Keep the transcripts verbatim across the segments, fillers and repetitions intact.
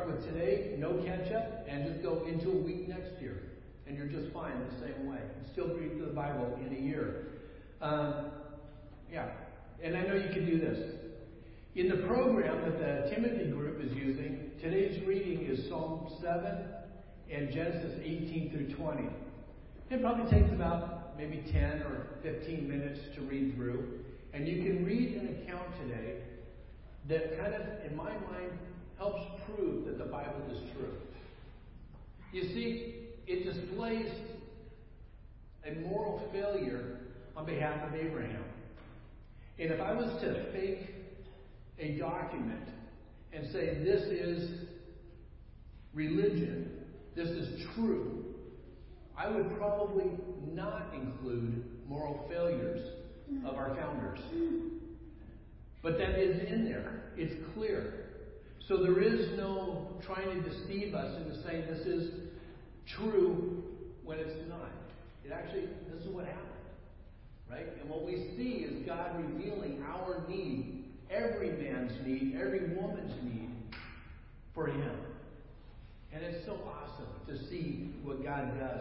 start with today, no catch up, and just go into a week next year. And you're just fine the same way. You still read through the Bible in a year. Um, yeah. And I know you can do this. In the program that the Timothy group is using, today's reading is Psalm seven and Genesis eighteen through twenty. It probably takes about maybe ten or fifteen minutes to read through. And you can read an account today that kind of, in my mind, helps prove that the Bible is true. You see, it displays a moral failure on behalf of Abraham. And if I was to fake a document and say this is religion, this is true, I would probably not include moral failures of our founders. But that is in there. It's clear. So there is no trying to deceive us into saying this is true when it's not. It actually, this is what happened. Right? And what we see is God revealing our need, every man's need, every woman's need for Him. And it's so awesome to see what God does.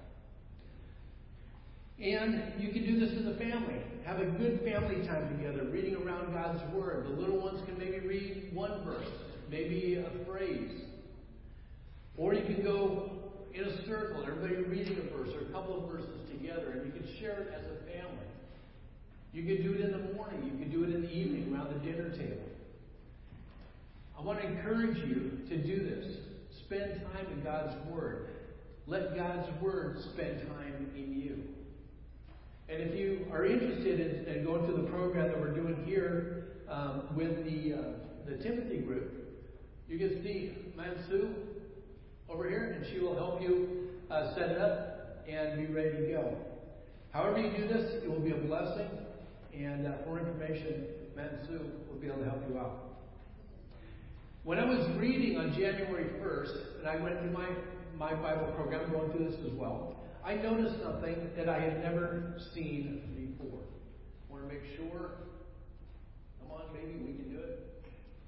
And you can do this as a family. Have a good family time together, reading around God's Word. The little ones can maybe read one verse, maybe a phrase. Or you can go in a circle, everybody reading a verse or a couple of verses together, and you can share it as a family. You can do it in the morning. You can do it in the evening around the dinner table. I want to encourage you to do this. Spend time in God's Word. Let God's Word spend time in you. And if you are interested in, in going through the program that we're doing here um, with the uh, the Timothy group, you can see Mansu over here, and she will help you uh, set it up and be ready to go. However you do this, it will be a blessing. And uh, for information, Mansu will be able to help you out. When I was reading on January first, and I went through my, my Bible program, going through this as well, I noticed something that I had never seen before. I want to make sure. Come on, baby, we can do it.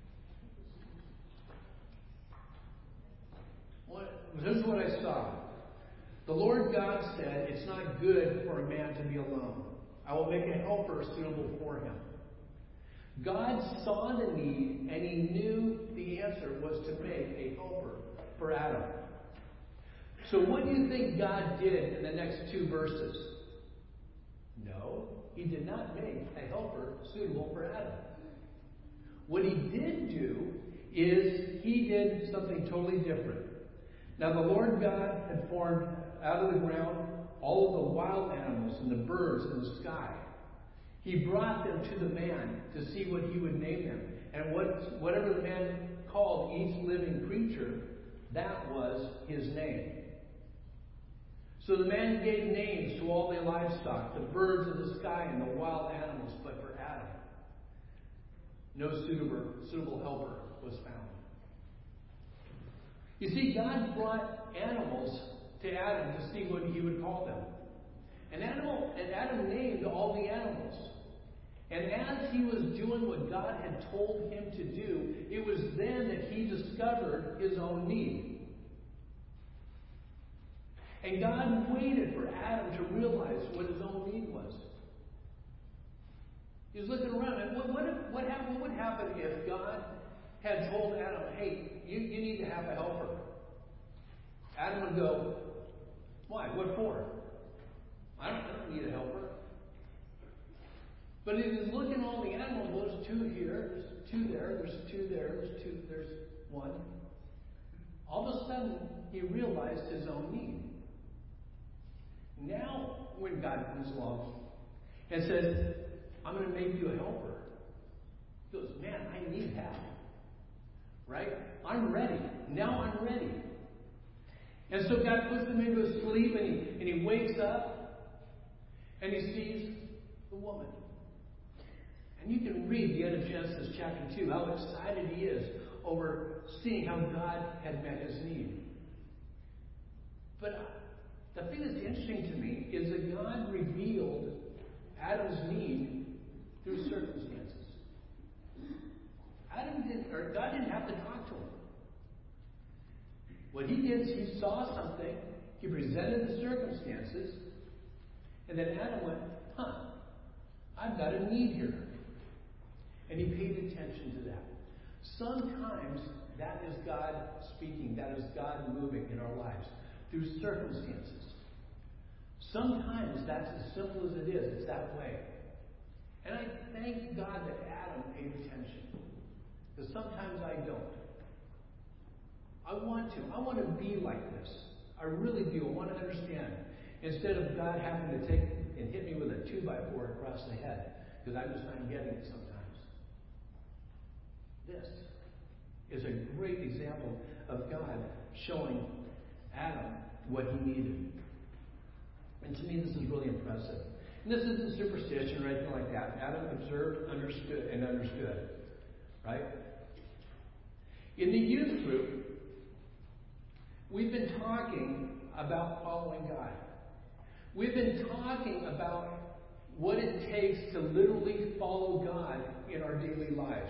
What, this is what I saw. The Lord God said, "It's not good for a man to be alone. I will make a helper suitable for him." God saw the need, and He knew the answer was to make a helper for Adam. So what do you think God did in the next two verses? No, He did not make a helper suitable for Adam. What He did do is He did something totally different. Now the Lord God had formed out of the ground all of the wild animals and the birds in the sky. He brought them to the man to see what he would name them. And what, whatever the man called each living creature, that was his name. So the man gave names to all the livestock, the birds of the sky and the wild animals, but for Adam, no suitable, suitable helper was found. You see, God brought animals to Adam to see what he would call them. And, animal, and Adam named all the animals. And as he was doing what God had told him to do, it was then that he discovered his own need. And God waited for Adam to realize what his own need was. He was looking around, and what, what, if, what, happened, what would happen if God had told Adam, "Hey, you, you need to have a helper"? Adam would go, "Why? What for? I don't, I don't need a helper." But he was looking at all the animals. Well, there's two here, there's two there, there's two there, there's two, there's one. All of a sudden, he realized his own need. Now, when God comes along and says, "I'm going to make you a helper," he goes, "Man, I need that." Right? I'm ready. Now I'm ready. And so God puts him into a sleep, and he, and he wakes up, and he sees the woman. And you can read the end of Genesis chapter two, how excited he is over seeing how God had met his need. But the thing that's interesting to me is that God revealed Adam's need through circumstances. Adam didn't, or God didn't have to talk to him. What he did is he saw something, he presented the circumstances, and then Adam went, huh, I've got a need here. And he paid attention to that. Sometimes that is God speaking, that is God moving in our lives through circumstances. Sometimes that's as simple as it is. It's that way. And I thank God that Adam paid attention. Because sometimes I don't. I want to. I want to be like this. I really do. I want to understand. Instead of God having to take and hit me with a two by four across the head. Because I'm just not getting it sometimes. This is a great example of God showing Adam what he needed. And to me, this is really impressive. And this isn't superstition or anything like that. Adam observed, understood, and understood. Right? In the youth group, we've been talking about following God. We've been talking about what it takes to literally follow God in our daily lives.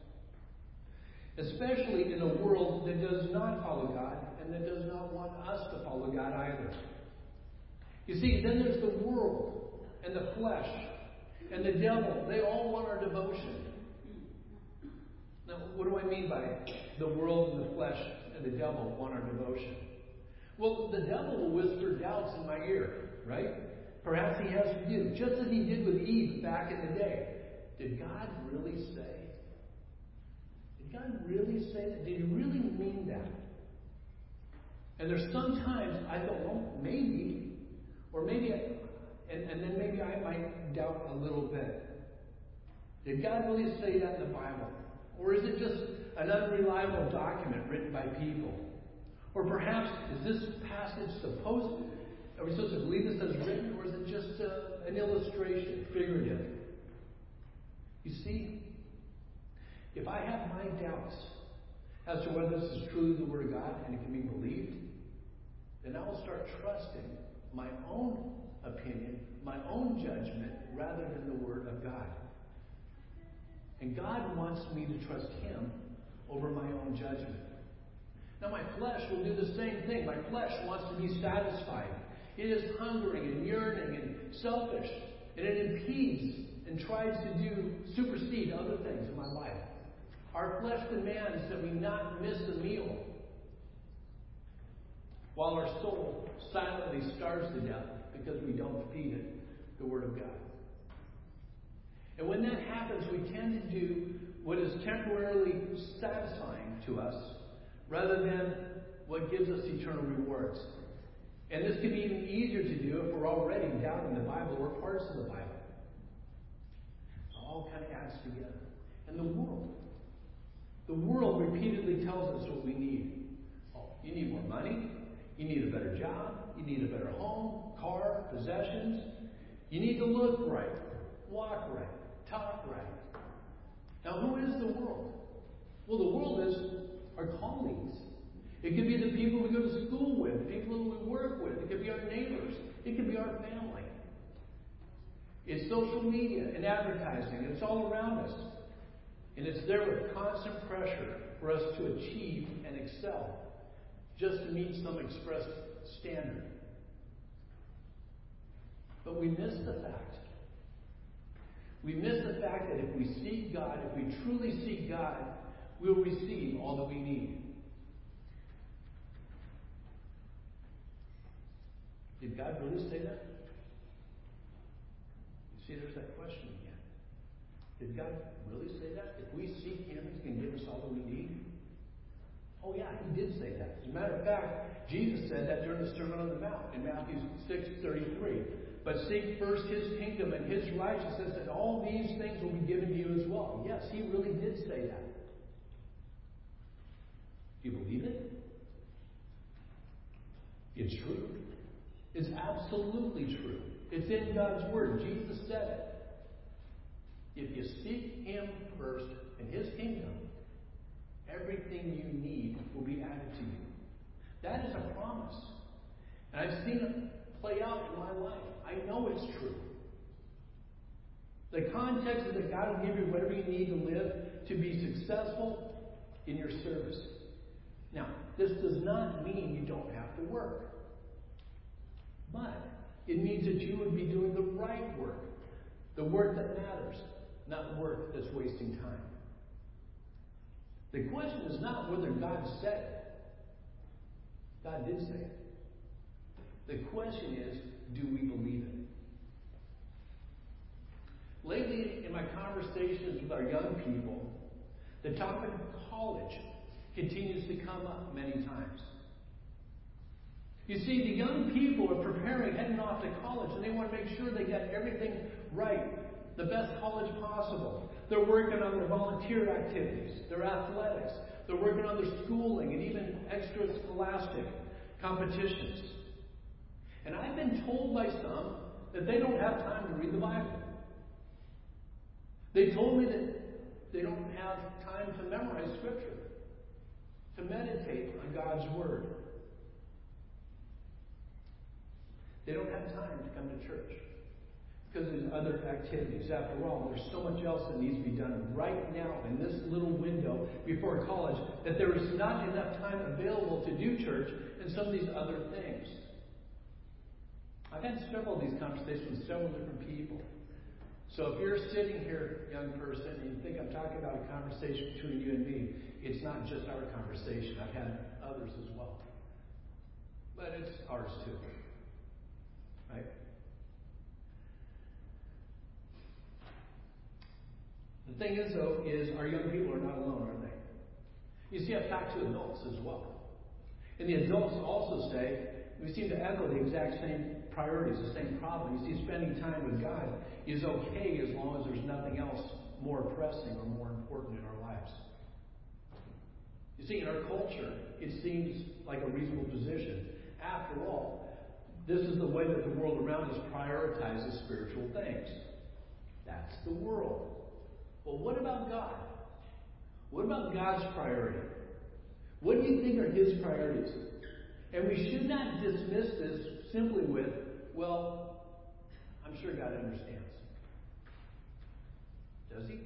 Especially in a world that does not follow God and that does not want us to follow God either. You see, then there's the world and the flesh and the devil. They all want our devotion. Now, what do I mean by the world and the flesh and the devil want our devotion? Well, the devil will whisper doubts in my ear, right? Perhaps he has with you, just as he did with Eve back in the day. Did God really say? Did God really say that? Did he really mean that? And there's sometimes I thought, well, maybe, or maybe, I, and, and then maybe I might doubt a little bit. Did God really say that in the Bible? Or is it just an unreliable document written by people? Or perhaps, is this passage supposed, are we supposed to believe this as written, or is it just uh, an illustration, figurative? You see, if I have my doubts as to whether this is truly the Word of God and it can be believed, then I will start trusting my own opinion, my own judgment, rather than the Word of God. And God wants me to trust Him over my own judgment. Now my flesh will do the same thing. My flesh wants to be satisfied. It is hungering and yearning and selfish. And it impedes and tries to do supersede other things in my life. Our flesh demands that we not miss a meal, while our soul silently starves to death because we don't feed it the Word of God. And when that happens, we tend to do what is temporarily satisfying to us rather than what gives us eternal rewards. And this can be even easier to do if we're already doubting the Bible or parts of the Bible. It all kind of adds together. And the world. The world repeatedly tells us what we need. Oh, you need more money. You need a better job. You need a better home, car, possessions. You need to look right, walk right, talk right. Now, who is the world? Well, the world is our colleagues. It could be the people we go to school with, the people we work with. It could be our neighbors. It could be our family. It's social media and advertising. It's all around us. And it's there with constant pressure for us to achieve and excel, just to meet some expressed standard. But we miss the fact. We miss the fact that if we seek God, if we truly seek God, we'll receive all that we need. Did God really say that? You see, there's that question again. Did God really say that? If we seek Him, He can give us all that we need? Oh yeah, He did say that. As a matter of fact, Jesus said that during the Sermon on the Mount in Matthew six thirty-three. But seek first His kingdom and His righteousness, and all these things will be given to you as well. Yes, He really did say that. Do you believe it? It's true. It's absolutely true. It's in God's Word. Jesus said it. If you seek Him first and His kingdom, everything you need will be added to you. That is a promise. And I've seen it play out in my life. I know it's true. The context is that God will give you whatever you need to live to be successful in your service. Now, this does not mean you don't have to work. But it means that you would be doing the right work, the work that matters, not work that's wasting time. The question is not whether God said it. God did say it. The question is, do we believe it? Lately, in my conversations with our young people, the topic of college continues to come up many times. You see, the young people are preparing, heading off to college, and they want to make sure they get everything right, the best college possible. They're working on their volunteer activities, their athletics. They're working on their schooling and even extra scholastic competitions. And I've been told by some that they don't have time to read the Bible. They told me that they don't have time to memorize Scripture, to meditate on God's Word. They don't have time to come to church because there's other activities. After all, there's so much else that needs to be done right now in this little window before college that there is not enough time available to do church and some of these other things. I've had several of these conversations with several different people. So if you're sitting here, young person, and you think I'm talking about a conversation between you and me, it's not just our conversation. I've had others as well. But it's ours too. Right? The thing is, though, is our young people are not alone, are they? You see, I've talked to adults as well. And the adults also say, we seem to echo the exact same priorities, the same problem. You see, spending time with God is okay as long as there's nothing else more pressing or more important in our lives. You see, in our culture, it seems like a reasonable position. After all, this is the way that the world around us prioritizes spiritual things. That's the world. Well, what about God? What about God's priority? What do you think are His priorities? And we should not dismiss this simply with, well, I'm sure God understands. Does He?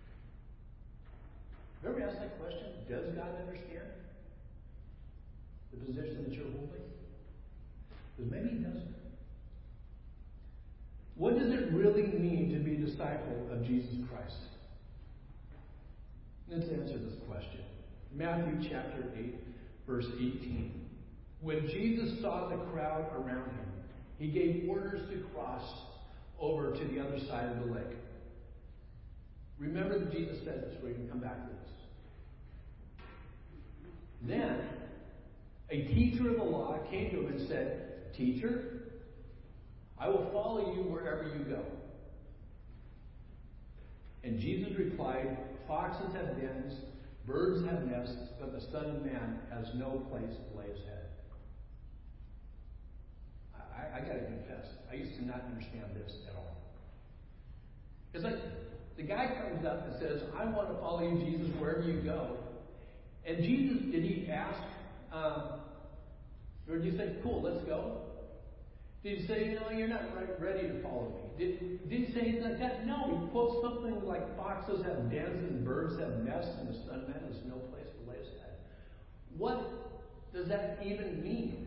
Have you ever asked that question? Does God understand the position that you're holding? Because maybe He doesn't. What does it really mean to be a disciple of Jesus Christ? Let's answer this question. Matthew chapter eight, verse eighteen. When Jesus saw the crowd around Him, He gave orders to cross over to the other side of the lake. Remember that Jesus said this. We're going to come back to this. Then, a teacher of the law came to Him and said, "Teacher, I will follow you wherever you go." And Jesus replied, "Foxes have dens, birds have nests, but the Son of Man has no place to lay His head." I, I got to confess, I used to not understand this at all. It's like the guy comes up and says, "I want to follow you, Jesus, wherever you go." And Jesus, did He ask, um, or did He say, "Cool, let's go"? Did He say, "No, you're not right, ready to follow me"? Did, did He say anything like that? No. He quotes something like foxes have dens and birds have nests and the Son of Man has no place to lay His head. What does that even mean?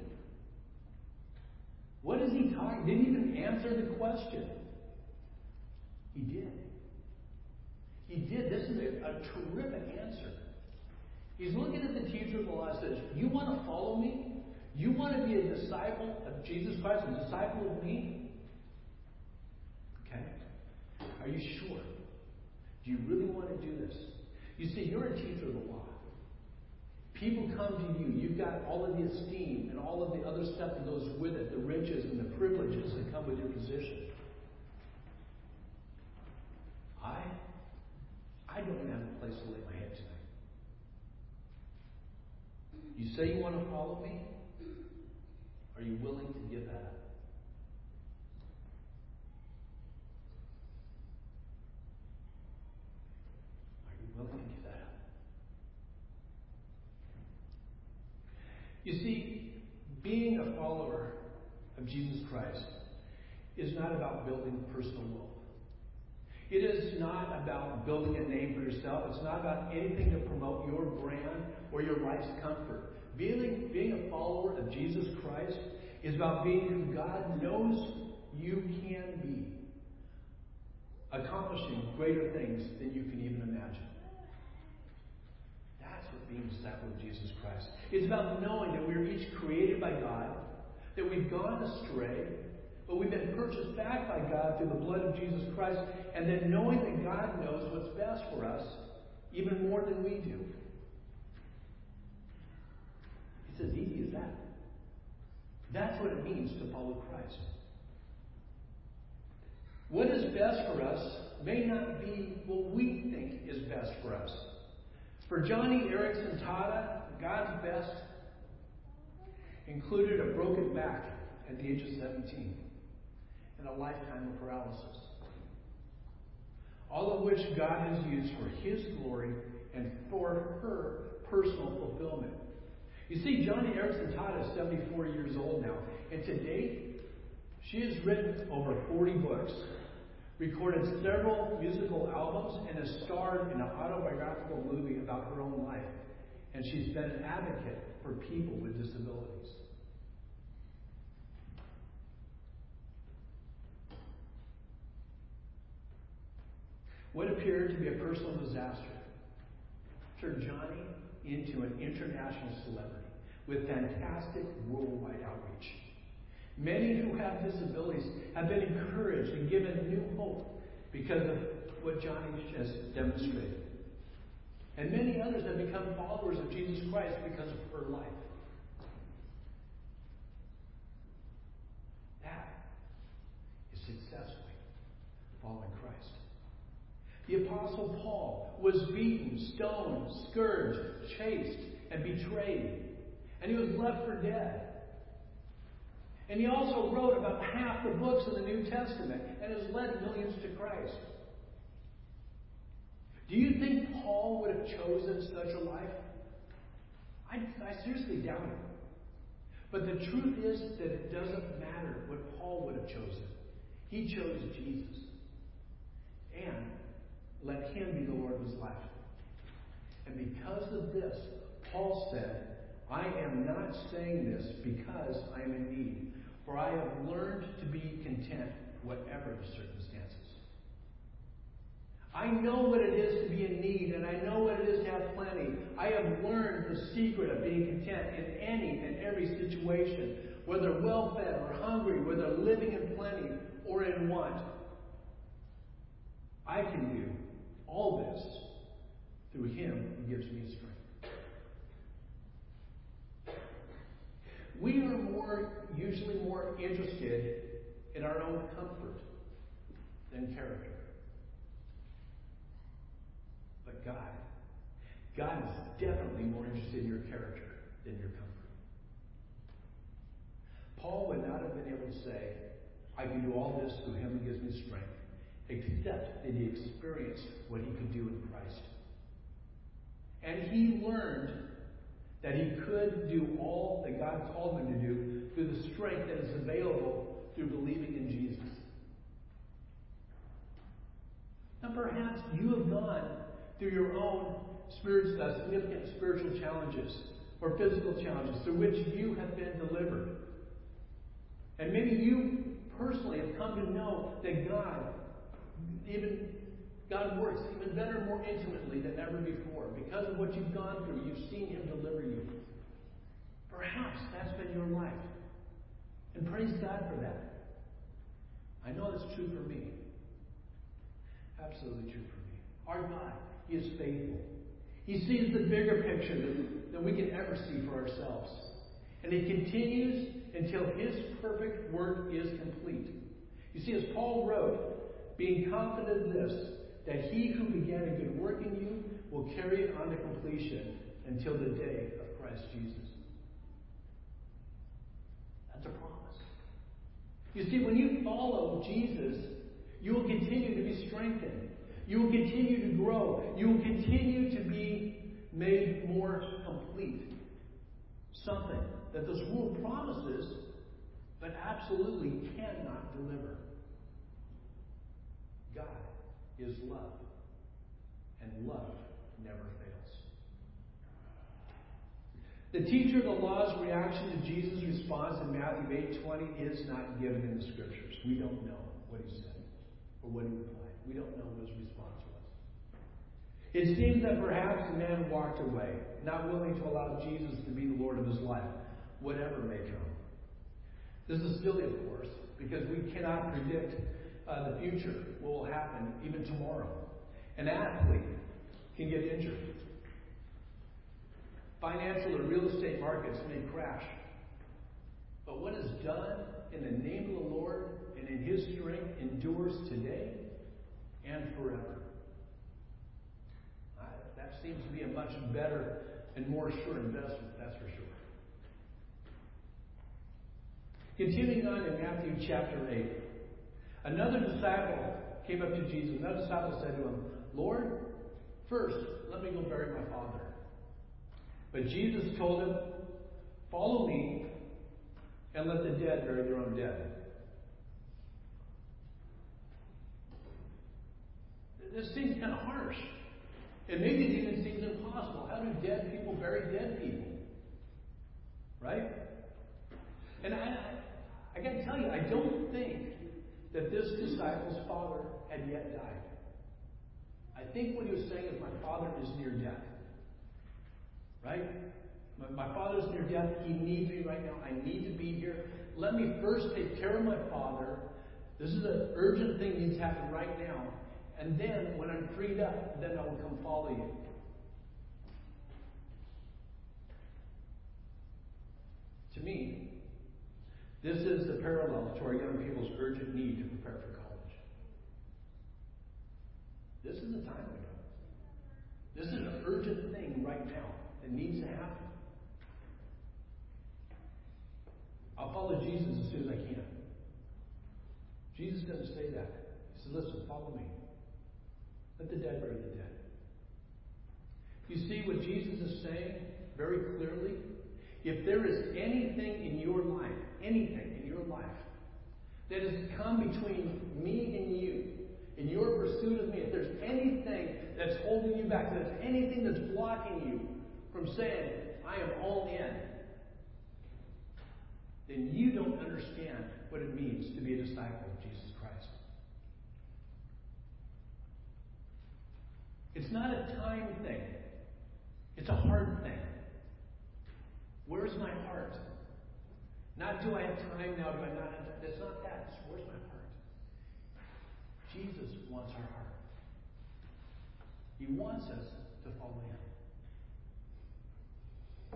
What is He talking? Didn't even answer the question. He did. He did. This is a, a terrific answer. He's looking at the teacher of the law and says, "You want to follow me? You want to be a disciple of Jesus Christ, a disciple of me? Okay. Are you sure? Do you really want to do this?" You see, you're a teacher of the law. People come to you. You've got all of the esteem and all of the other stuff that goes with it, the riches and the privileges that come with your position. I, I don't have a place to lay my head tonight. You say you want to follow me? Are you willing to give that up? Are you willing to give that up? You see, being a follower of Jesus Christ is not about building personal wealth. It is not about building a name for yourself. It's not about anything to promote your brand or your life's comfort. Being Christ is about being who God knows you can be, accomplishing greater things than you can even imagine. That's what being a disciple of Jesus Christ. It's about knowing that we are each created by God, that we've gone astray, but we've been purchased back by God through the blood of Jesus Christ, and then knowing that God knows what's best for us even more than we do. It's as easy as that. That's what it means to follow Christ. What is best for us may not be what we think is best for us. For Johnny Erickson Tada, God's best included a broken back at the age of seventeen and a lifetime of paralysis. All of which God has used for His glory and for her personal fulfillment. You see, Johnny Erickson Tada is seventy-four years old now, and to date, she has written over forty books, recorded several musical albums, and has starred in an autobiographical movie about her own life. And she's been an advocate for people with disabilities. What appeared to be a personal disaster turned Johnny into an international celebrity with fantastic worldwide outreach. Many who have disabilities have been encouraged and given new hope because of what Johnny has demonstrated. And many others have become followers of Jesus Christ because of her life. That is successfully following Christ. The Apostle Paul was beaten, stoned, scourged, chased, and betrayed. And he was left for dead. And he also wrote about half the books in the New Testament and has led millions to Christ. Do you think Paul would have chosen such a life? I, I seriously doubt it. But the truth is that it doesn't matter what Paul would have chosen. He chose Jesus. And let Him be the Lord of his life. And because of this, Paul said, I am not saying this because I am in need, for I have learned to be content whatever the circumstances. I know what it is to be in need, and I know what it is to have plenty. I have learned the secret of being content in any and every situation, whether well-fed or hungry, whether living in plenty or in want. I can do all this through Him who gives me strength. We are more, usually more interested in our own comfort than character. But God, God is definitely more interested in your character than your comfort. Paul would not have been able to say, I can do all this through Him who gives me strength, except that he experienced what he could do in Christ. And he learned that he could do all that God called him to do through the strength that is available through believing in Jesus. Now perhaps you have gone through your own spirit, uh, significant spiritual challenges or physical challenges through which you have been delivered. And maybe you personally have come to know that God, even God works even better, more intimately than ever before. Because of what you've gone through, you've seen Him deliver you. Perhaps that's been your life. And praise God for that. I know that's true for me. Absolutely true for me. Our God, He is faithful. He sees the bigger picture than, than we can ever see for ourselves. And He continues until His perfect work is complete. You see, as Paul wrote, being confident of this, that He who began a good work in you will carry it on to completion until the day of Christ Jesus. That's a promise. You see, when you follow Jesus, you will continue to be strengthened. You will continue to grow. You will continue to be made more complete. Something that this world promises, but absolutely cannot deliver. God is love, and love never fails. The teacher of the law's reaction to Jesus' response in Matthew eight twenty is not given in the Scriptures. We don't know what he said or what he replied. We don't know what his response was. It seems that perhaps the man walked away, not willing to allow Jesus to be the Lord of his life, whatever may come. This is silly, of course, because we cannot predict uh, the future, what will happen even tomorrow. An athlete can get injured. Financial or real estate markets may crash. But what is done in the name of the Lord and in his strength endures today and forever. Uh, that seems to be a much better and more sure investment, that's for sure. Continuing on in Matthew chapter eight, another disciple came up to Jesus. Another disciple said to him, Lord, first, let me go bury my father. But Jesus told him, follow me and let the dead bury their own dead. This seems kind of harsh. And maybe it even seems impossible. How do dead people bury dead people? Right? And I, I got to tell you, I don't think that this disciple's father had yet died. I think what he was saying is, my father is near death. Right? My, my father's near death. He needs me right now. I need to be here. Let me first take care of my father. This is an urgent thing that needs to happen right now. And then, when I'm freed up, then I will come follow you. To me, this is the parallel to our young people's urgent need to prepare for college. This is the time window. This is an urgent thing right now that needs to happen. I'll follow Jesus as soon as I can. Jesus doesn't say that. He said, listen, follow me. Let the dead bury the dead. You see what Jesus is saying very clearly? If there is anything in your life, anything in your life, that has come between me and you, in your pursuit of me, if there's anything that's holding you back, if there's anything that's blocking you from saying, I am all in, then you don't understand what it means to be a disciple of Jesus Christ. It's not a time thing. It's a heart thing. Where's my heart? Not do I have time now, do I not have time? It's not that. It's where's my heart? Jesus wants our heart. He wants us to follow him.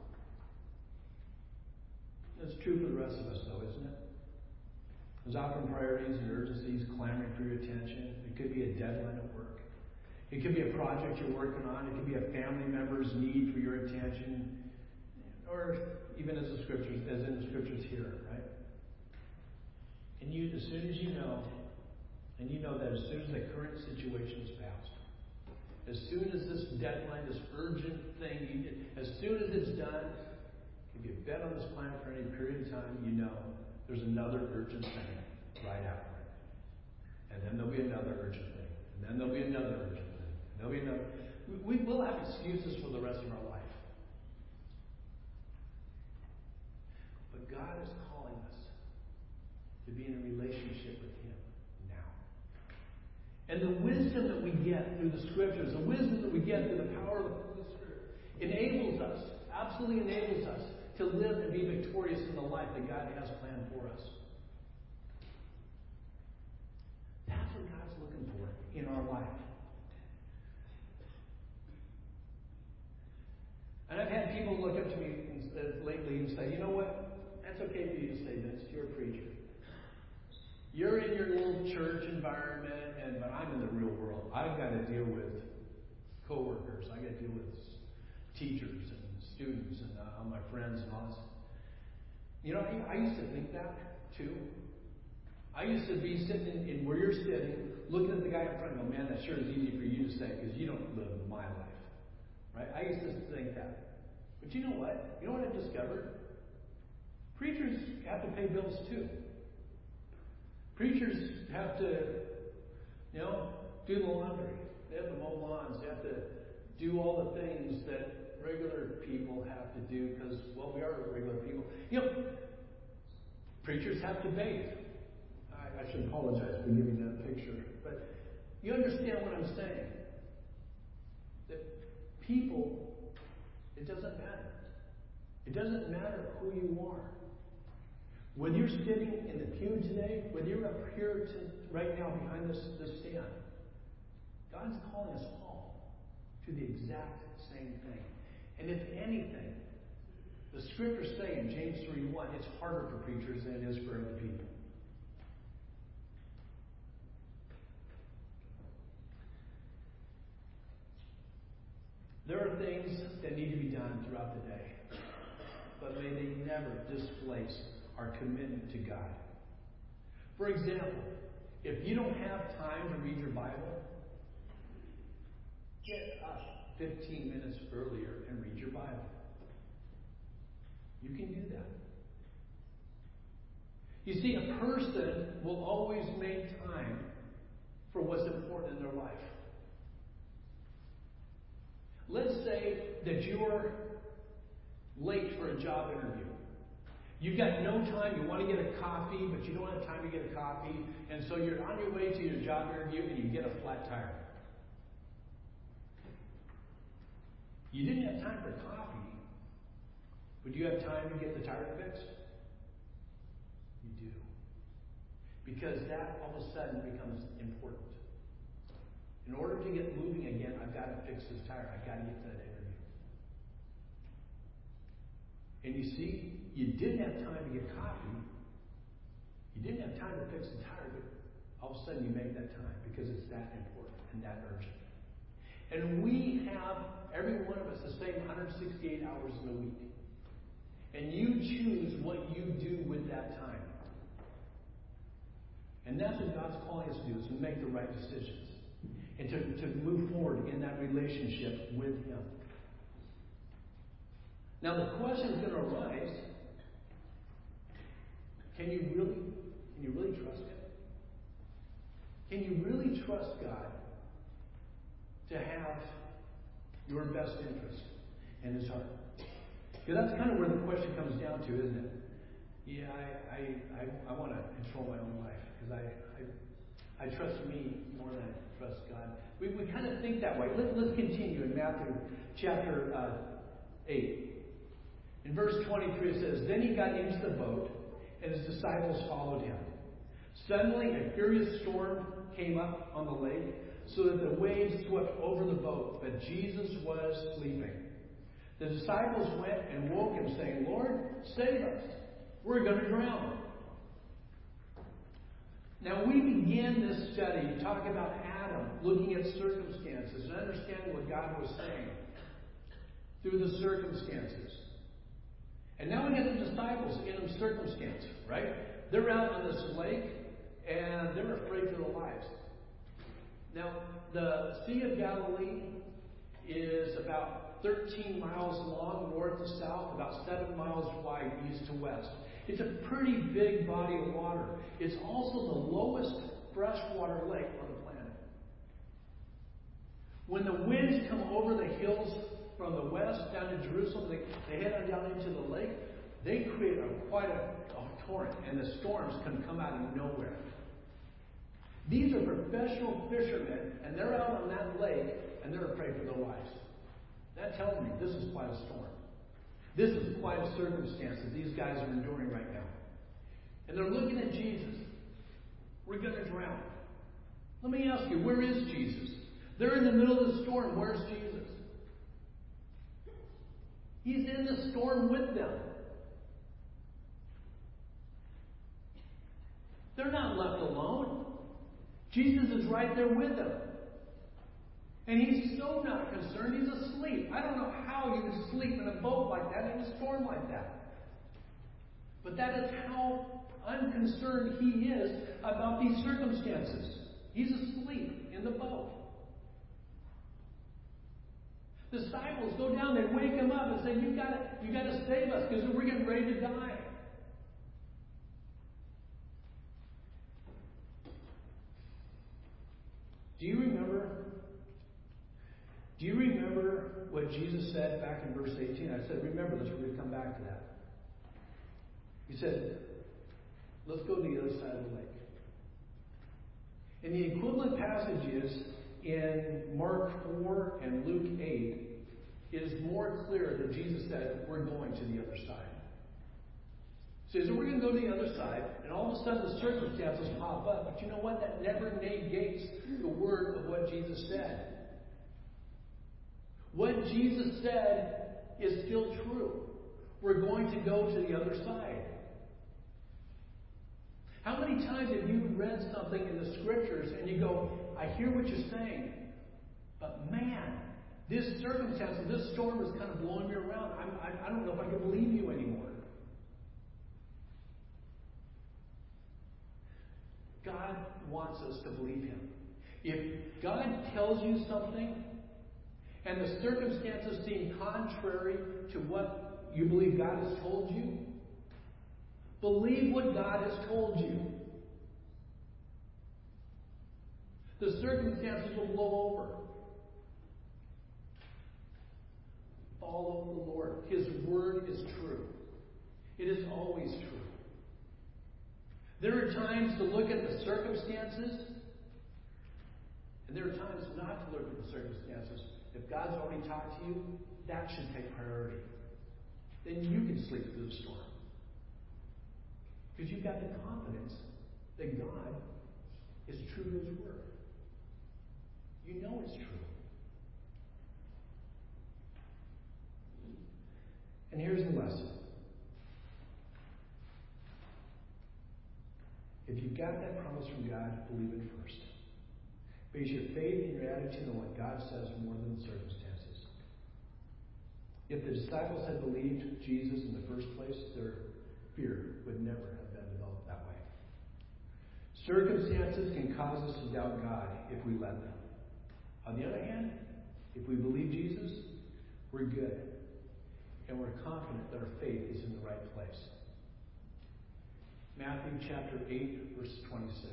That's true for the rest of us, though, isn't it? There's often priorities and urgencies clamoring for your attention. It could be a deadline at work. It could be a project you're working on. It could be a family member's need for your attention. Or even as the scriptures, as in the scriptures here, right? And you, as soon as you know, and you know that as soon as the current situation is passed, as soon as this deadline, this urgent thing, you did, as soon as it's done, if you've been on this planet for any period of time, you know there's another urgent thing right after it. And then there'll be another urgent thing. And then there'll be another urgent thing. And there'll be another. We will have excuses for the rest of our life. But God is calling us to be in a relationship with him now. And the wisdom that we get through the scriptures, the wisdom that we get through the power of the Holy Spirit, enables us, absolutely enables us, to live and be victorious in the life that God has planned for us. That's what God's looking for in our life. And I've had people look up to me lately and say, you know what? That's okay for you to say this. You're a preacher. You're in your little church environment, and but I'm in the real world. I've got to deal with coworkers. I've got to deal with teachers and students and uh, all my friends and all this. You know, I, I used to think that too. I used to be sitting in, in where you're sitting, looking at the guy in front and go, man, that sure is easy for you to say because you don't live my life. Right? I used to think that. But you know what? You know what I've discovered? Preachers have to pay bills too. Preachers have to, you know, do the laundry. They have to mow lawns. They have to do all the things that regular people have to do because, well, we are regular people. You know, preachers have to bathe. I, I should apologize for giving that picture, but you understand what I'm saying. That people, it doesn't matter. It doesn't matter who you are. Whether you're sitting in the pew today, whether you're up here to, right now behind this, this stand, God's calling us all to the exact same thing. And if anything, the scriptures say in James three one, it's harder for preachers than it is for other people. There are things that need to be done throughout the day, but may they never displace our commitment to God. For example, if you don't have time to read your Bible, get up fifteen minutes earlier and read your Bible. You can do that. You see, a person will always make time for what's important in their life. Let's say that you're late for a job interview. You've got no time. You want to get a coffee, but you don't have time to get a coffee. And so you're on your way to your job interview and you get a flat tire. You didn't have time for coffee, but do you have time to get the tire fixed? You do. Because that all of a sudden becomes important. In order to get moving again, I've got to fix this tire. I've got to get to that interview. And you see, you didn't have time to get coffee. You didn't have time to fix the tire, but all of a sudden you make that time because it's that important and that urgent. And we have, every one of us, the same one hundred sixty-eight hours in a week. And you choose what you do with that time. And that's what God's calling us to do, is to make the right decisions. And to, to move forward in that relationship with Him. Now the question is going to arise, can you really, can you really trust Him? Can you really trust God to have your best interest in His heart? Because that's kind of where the question comes down to, isn't it? Yeah, I I, I, I want to control my own life because I, I I trust me more than I trust God. We we kind of think that way. Let, let's continue in Matthew chapter uh, eight. In verse twenty-three it says, "Then he got into the boat, and his disciples followed him. Suddenly a furious storm came up on the lake, so that the waves swept over the boat, but Jesus was sleeping. The disciples went and woke him, saying, 'Lord, save us. We're going to drown.'" Now, we began this study talking about Adam, looking at circumstances and understanding what God was saying through the circumstances. And now we get the disciples in a circumstance, right? They're out on this lake, and they're afraid for their lives. Now, the Sea of Galilee is about thirteen miles long, north to south, about seven miles wide, east to west. It's a pretty big body of water. It's also the lowest freshwater lake on the planet. When the winds come over the hills from the west down to Jerusalem, they, they head on down into the lake, they create a, quite a, a torrent, and the storms can come out of nowhere. These are professional fishermen, and they're out on that lake, and they're afraid for their lives. That tells me this is quite a storm. This is quite a circumstance that these guys are enduring right now. And they're looking at Jesus. We're going to drown. Let me ask you, where is Jesus? They're in the middle of the storm. Where's Jesus? He's in the storm with them. They're not left alone. Jesus is right there with them. And he's so not concerned, he's asleep. I don't know how you would sleep in a boat like that, in a storm like that. But that is how unconcerned he is about these circumstances. He's asleep in the boat. The disciples go down, they wake him up and say, you got you got to save us because we're getting ready to die. Do you remember? Do you remember what Jesus said back in verse eighteen? I said, remember this, we're going to come back to that. He said, let's go to the other side of the lake. And the equivalent passages in Mark four and Luke eight, it is more clear that Jesus said, we're going to the other side. So he says, we're going to go to the other side, and all of a sudden the circumstances pop up. But you know what? That never negates the word of what Jesus said. What Jesus said is still true. We're going to go to the other side. How many times have you read something in the Scriptures and you go, I hear what you're saying, but man, this circumstance, this storm is kind of blowing me around. I'm, I, I don't know if I can believe you anymore. God wants us to believe Him. If God tells you something and the circumstances seem contrary to what you believe God has told you, believe what God has told you. The circumstances will blow over. Follow the Lord. His word is true. It is always true. There are times to look at the circumstances, and there are times not to look at the circumstances. If God's already talked to you, that should take priority. Then you can sleep through the storm. Because you've got the confidence that God is true to His word. You know it's true. And here's the lesson. If you've got that promise from God, believe it first. Base your faith and your attitude on what God says more than the circumstances. If the disciples had believed Jesus in the first place, their fear would never have been developed that way. Circumstances can cause us to doubt God if we let them. On the other hand, if we believe Jesus, we're good. And we're confident that our faith is in the right place. Matthew chapter eight, verse twenty-six.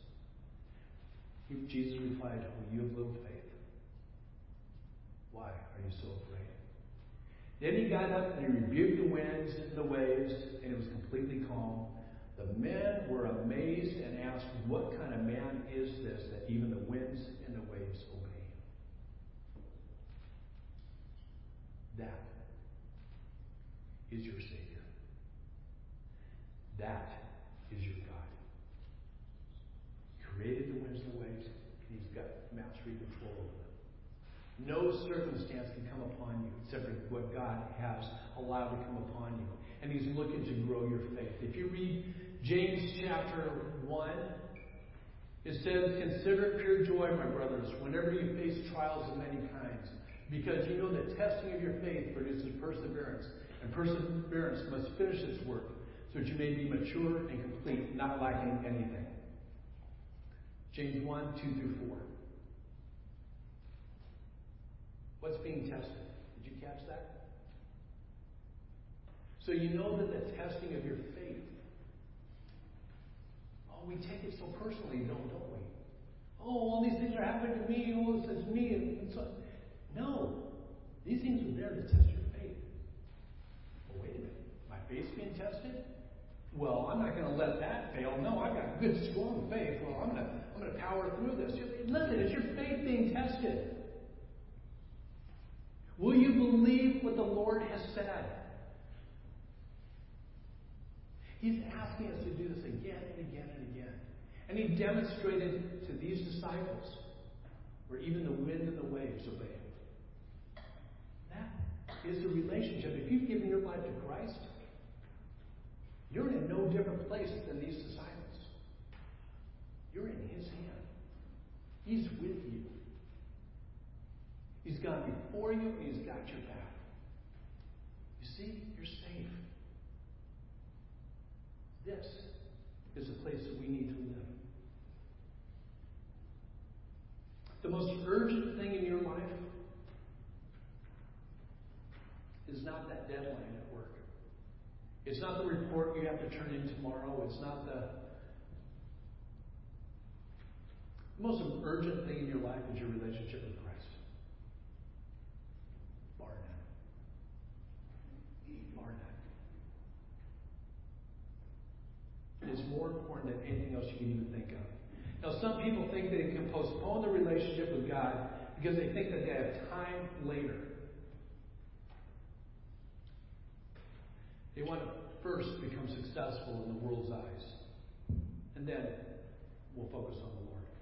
Jesus replied, "Oh, you have little faith. Why are you so afraid?" Then he got up and he rebuked the winds and the waves, and it was completely calm. The men were amazed and asked, "What kind of man is this that even the winds and the waves obey him?" That is your Savior. That is your God. He created the winds and the waves, and He's got mastery control over them. No circumstance can come upon you except for what God has allowed to come upon you. And He's looking to grow your faith. If you read James chapter one, it says, "Consider it pure joy, my brothers, whenever you face trials of many kinds, because you know that testing of your faith produces perseverance, and perseverance must finish its work, so that you may be mature and complete, not lacking anything." James one, two through four. What's being tested? Did you catch that? So you know that the testing of your faith, oh, we take it so personally, don't, don't we? Oh, all these things are happening to me. Oh, it's, it's me. And so, no. These things are there to test your faith. Well, wait a minute. My faith's being tested? Well, I'm not going to let that fail. No, I've got good, strong faith. Well, I'm going to I'm going to power through this. Listen, is your faith being tested? Will you believe what the Lord has said? He's asking us to do this again and again and again. And He demonstrated to these disciples where even the wind and the waves obey Him. That is the relationship. If you've given your life to Christ, you're in no different place than these disciples. You're in His hand. He's with you. He's gone before you, and He's got your back. You see, you're safe. This is the place that we need to live. The most urgent thing in your life is not that deadline at work. It's not the report you have to turn in tomorrow. It's not the... The most urgent thing in your life is your relationship with Christ. is more important than anything else you can even think of. Now, some people think they can postpone the relationship with God because they think that they have time later. They want to first become successful in the world's eyes, and then we'll focus on the Lord.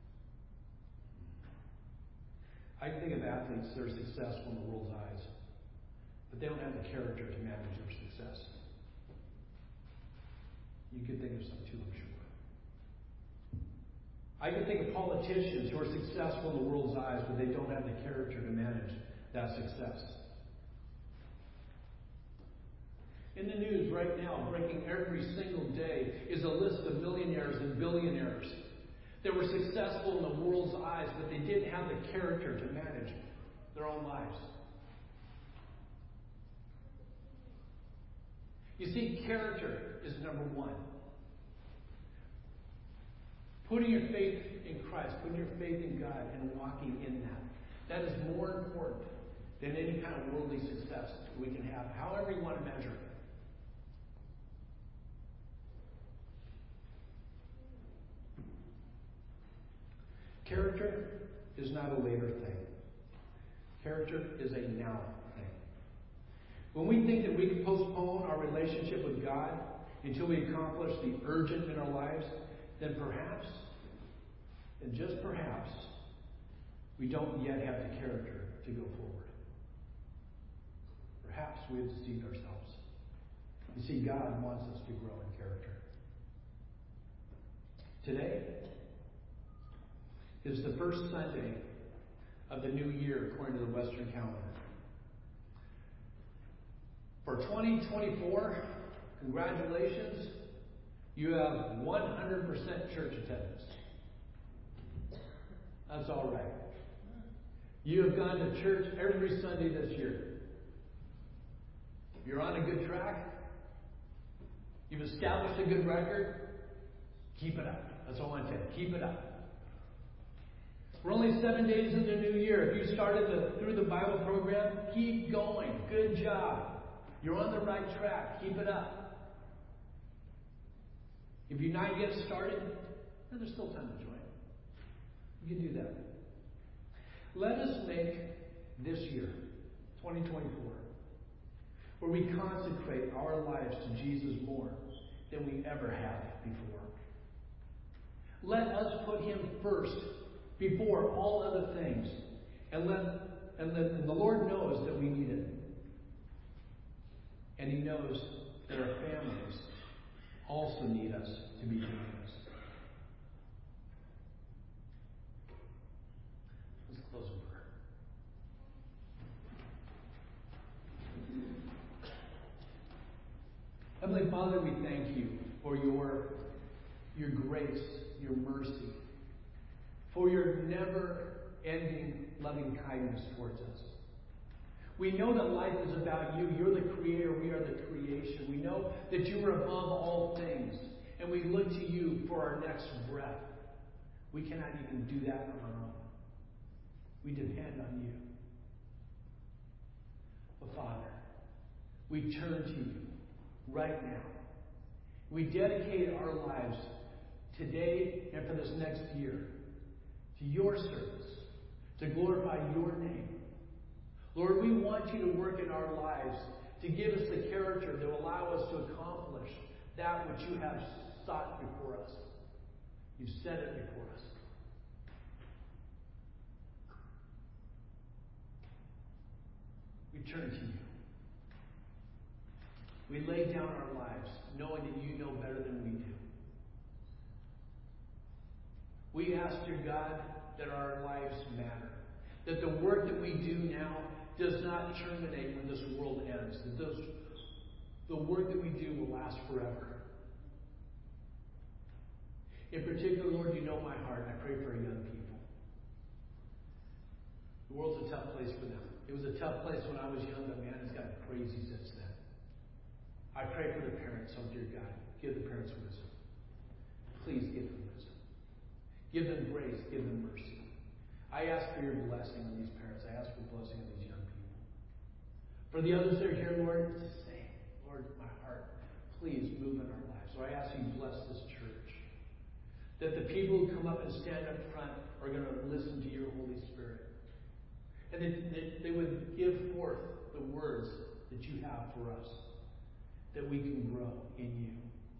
I can think of athletes that are successful in the world's eyes, but they don't have the character to manage their success. You could think of some too, I'm sure. I can think of politicians who are successful in the world's eyes, but they don't have the character to manage that success. In the news right now, breaking every single day, is a list of millionaires and billionaires that were successful in the world's eyes, but they didn't have the character to manage their own lives. You see, character is number one. Putting your faith in Christ, putting your faith in God, and walking in that. That is more important than any kind of worldly success we can have, however you want to measure it. Character is not a later thing. Character is a now thing. When we think that we can postpone our relationship with God until we accomplish the urgent in our lives, then perhaps, and just perhaps, we don't yet have the character to go forward. Perhaps we have deceived ourselves. You see, God wants us to grow in character. Today is the first Sunday of the new year according to the Western calendar. For twenty twenty-four, congratulations, you have one hundred percent church attendance. That's all right. You have gone to church every Sunday this year. You're on a good track. You've established a good record. Keep it up. That's all I want to tell you. Keep it up. We're only seven days into the new year. If you started the, through the Bible program, keep going. Good job. You're on the right track. Keep it up. If you're not yet started, then there's still time to join. You can do that. Let us make this year, twenty twenty-four, where we consecrate our lives to Jesus more than we ever have before. Let us put Him first before all other things. And let and, let, and the Lord knows that we need it. And He knows that our families also need us to be doing this. Let's close in prayer. Heavenly Father, we thank you for your, your grace, your mercy, for your never-ending loving kindness towards us. We know that life is about you. You're the creator. We are the creation. We know that you are above all things. And we look to you for our next breath. We cannot even do that on our own. We depend on you. But Father, we turn to you right now. We dedicate our lives today and for this next year to your service, to glorify your name. Lord, we want you to work in our lives to give us the character to allow us to accomplish that which you have sought before us. You've set it before us. We turn to you. We lay down our lives knowing that you know better than we do. We ask, dear God, that our lives matter. That the work that we do now does not terminate when this world ends. That those, the work that we do will last forever. In particular, Lord, you know my heart. I pray for our young people. The world's a tough place for them. It was a tough place when I was young, but man, it's gotten crazy since then. I pray for the parents, oh dear God. Give the parents wisdom. Please give them wisdom. Give them grace. Give them mercy. I ask for your blessing on these parents. I ask for blessing on these young people. For the others that are here, Lord, it's the same. Lord, my heart, please move in our lives. So I ask you to bless this church. That the people who come up and stand up front are going to listen to your Holy Spirit. And that, that they would give forth the words that you have for us. That we can grow in you.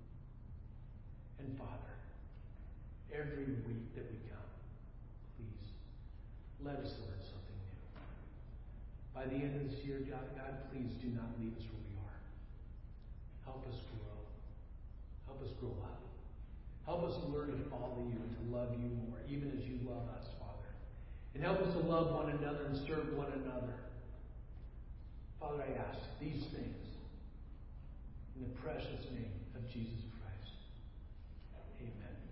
And Father, every week that we come, please, let us learn something new. By the end of this year, God, God, please do not leave us where we are. Help us grow. Help us grow up. Help us learn to follow you and to love you more, even as you love us, Father. And help us to love one another and serve one another. Father, I ask these things in the precious name of Jesus Christ. Amen.